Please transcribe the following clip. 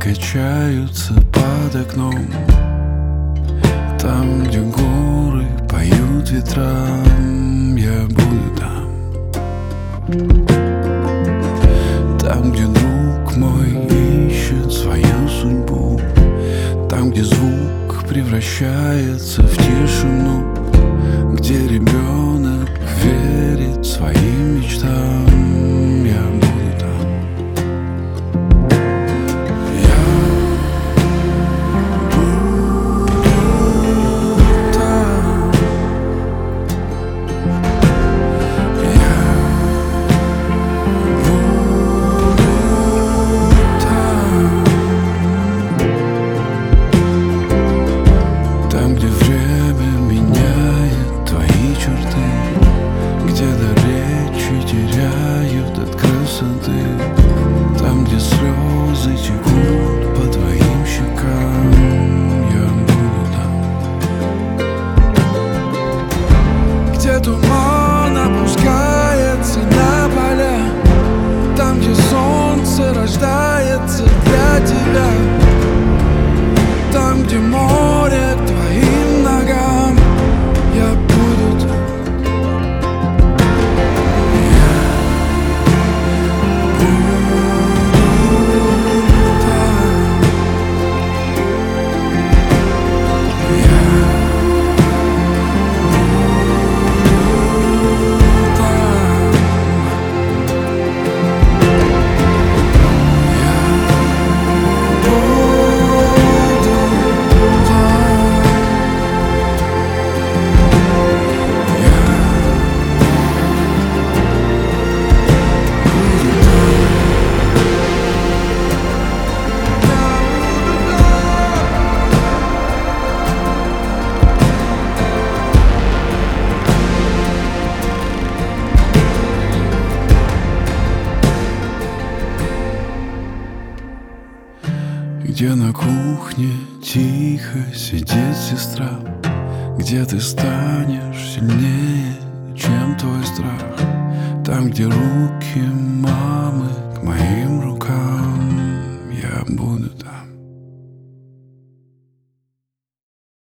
качаются под окном, там, где горы поют ветрам, я буду там. Там, где друг мой ищет свою судьбу, там, где звук превращается в тишину, где ребенок верит своим мечтам, я буду там. Я буду там. Я буду там. Там, где время меняет твои черты, где до речи теряют от красоты, там, где слезы текут по твоим щекам, я буду там. Где туман опускается на поля, там, где солнце рождается для тебя, там, где море к твоим ногам, я буду там. Я буду там. Я буду там. Где на кухне тихо сидит сестра, где ты станешь сильнее, чем твой страх, там, где руки мамы к моим рукам, я буду там.